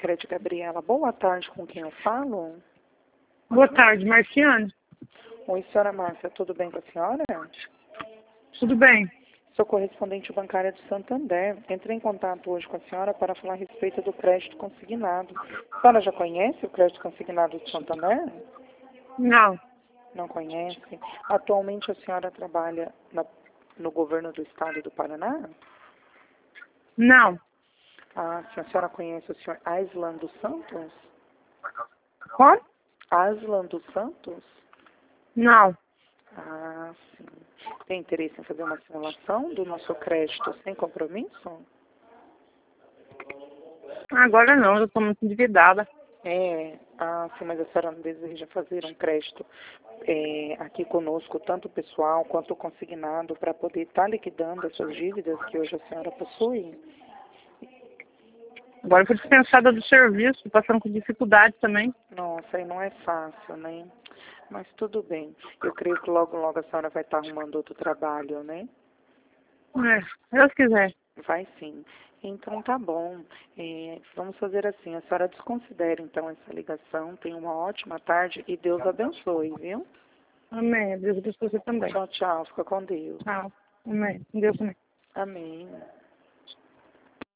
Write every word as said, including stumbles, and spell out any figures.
Sicredi, Gabriela. Boa tarde, com quem eu falo? Boa tarde, Marciane. Oi, senhora Márcia, tudo bem com a senhora? Tudo bem? Sou correspondente bancária do Santander. Entrei em contato hoje com a senhora para falar a respeito do crédito consignado. A senhora já conhece o crédito consignado do Santander? Não. Não conhece? Atualmente a senhora trabalha na, no governo do estado do Paraná? Não. Ah, sim, a senhora conhece o senhor Aislan dos Santos? Como? Aslan dos Santos? Não. Ah, sim. Tem interesse em fazer uma simulação do nosso crédito sem compromisso? Agora não, eu estou muito endividada. É, ah, sim, mas a senhora não deseja fazer um crédito é, aqui conosco, tanto pessoal quanto consignado, para poder estar liquidando as suas dívidas que hoje a senhora possui? Agora eu fui dispensada do serviço, tô passando com dificuldade também. Nossa, aí não é fácil, né? Mas tudo bem. Eu creio que logo, logo a senhora vai estar arrumando outro trabalho, né? É, se Deus quiser. Vai sim. Então tá bom. É, vamos fazer assim. A senhora desconsidere então essa ligação. Tenha uma ótima tarde e Deus abençoe, viu? Amém. Deus abençoe você também. Tchau, tchau. Fica com Deus. Tchau. Amém. Deus também. Amém.